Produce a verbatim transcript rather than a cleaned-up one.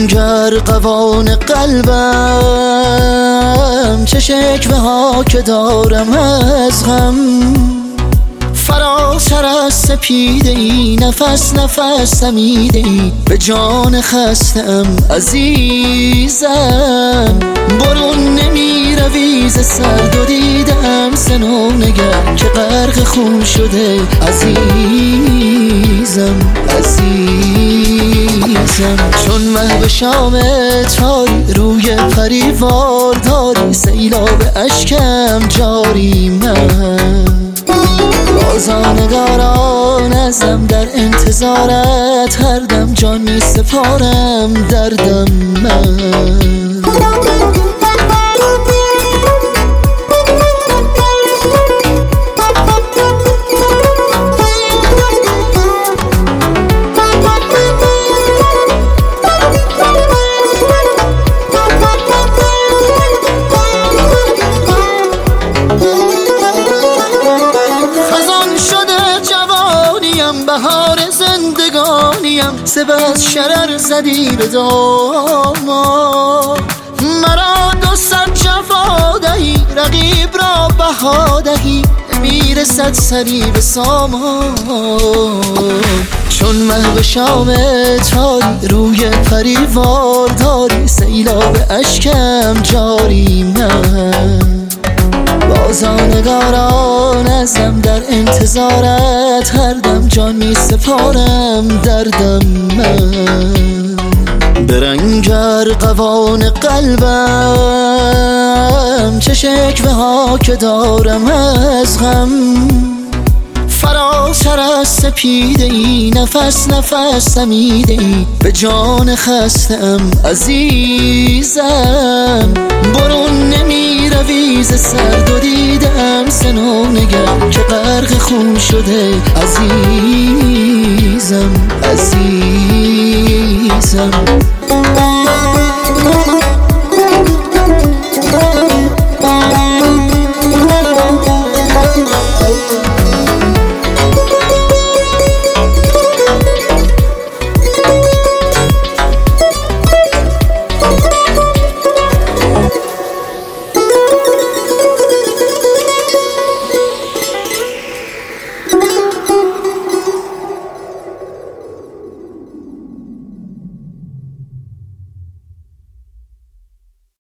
گر قوان قلبم، چه شکوه ها که دارم از غم. فراتر از سپیده ای نفس نفس دمیده ای، به جان خستم عزیزم. برون نمی روی ز سرد و دیدم سنو نگر که غرق خون شده عزیزم عزیزم. چون مه به شام تاری روی پریوار داری، سیلاب اشکم جاری من. بازانگاران ازم در انتظارت، هر دم جان می سپارم دردم من. بهار زندگانیم، سپس شرر زدی به دامان. مرا دو صد جفا دهی، رقیب را بها دهی، میرسد سری به سامان. چون مه به شام تاری روی پریوار داری، سیلاب اشکم جاری من. بازانگاران ازم در انتظارت، هر دم جان می سپارم دردم من. به رنگ ارغوان قلبم، چه شکوه ها که دارم از غم. فراتر از سپیده ای نفس نفس دمیده ای، به جان خستم عزیزم. برون نمی روی ز سرد و دیدم سنو نگر که غرق خون شده عزیزم عزیزم.